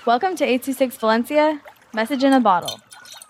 Welcome to 826 Valencia, message in a bottle.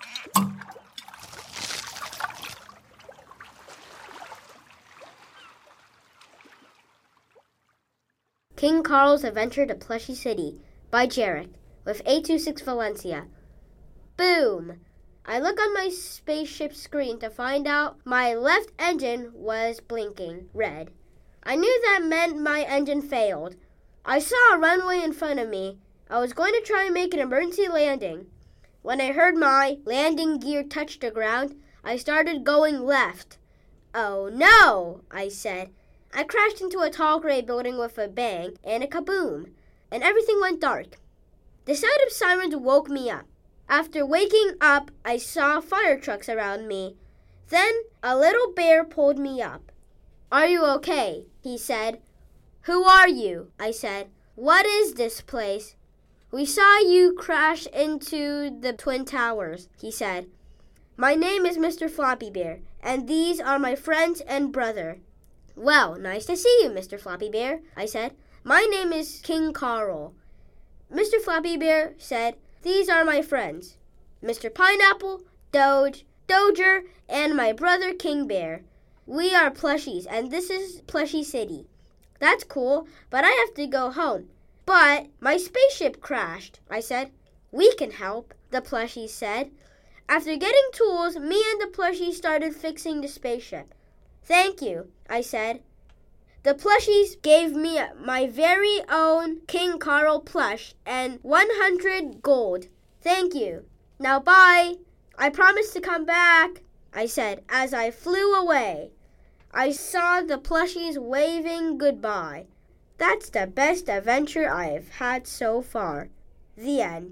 King Carl's Adventure to Plushy City by Jarek with 826 Valencia. Boom! I look on my spaceship screen to find out my left engine was blinking red. I knew that meant my engine failed. I saw a runway in front of me. I was going to try and make an emergency landing. When I heard my landing gear touch the ground, I started going left. "Oh no," I said. I crashed into a tall gray building with a bang and a kaboom, and everything went dark. The sound of sirens woke me up. After waking up, I saw fire trucks around me. Then a little bear pulled me up. "Are you okay?" he said. "Who are you?" I said. "What is this place?" "We saw you crash into the Twin Towers," he said. "My name is Mr. Floppy Bear, and these are my friends and brother." "Well, nice to see you, Mr. Floppy Bear," I said. "My name is King Carl." Mr. Floppy Bear said, "These are my friends, Mr. Pineapple, Doger, and my brother King Bear. We are plushies, and this is Plushy City." "That's cool, but I have to go home." "But my spaceship crashed," I said. "We can help," the plushies said. After getting tools, me and the plushies started fixing the spaceship. "Thank you," I said. The plushies gave me my very own King Carl plush and 100 gold. "Thank you. Now bye. I promise to come back," I said as I flew away. I saw the plushies waving goodbye. That's the best adventure I have had so far. The end.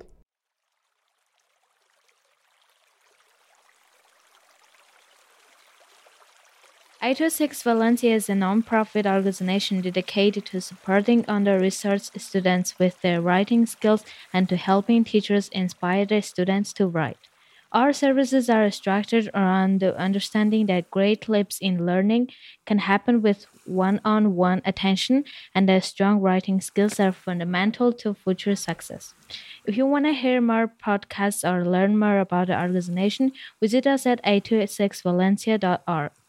Eight-oh-six Valencia is a non-profit organization dedicated to supporting under-researched students with their writing skills and to helping teachers inspire their students to write. Our services are structured around the understanding that great leaps in learning can happen with one-on-one attention and that strong writing skills are fundamental to future success. If you want to hear more podcasts or learn more about the organization, visit us at 826valencia.org.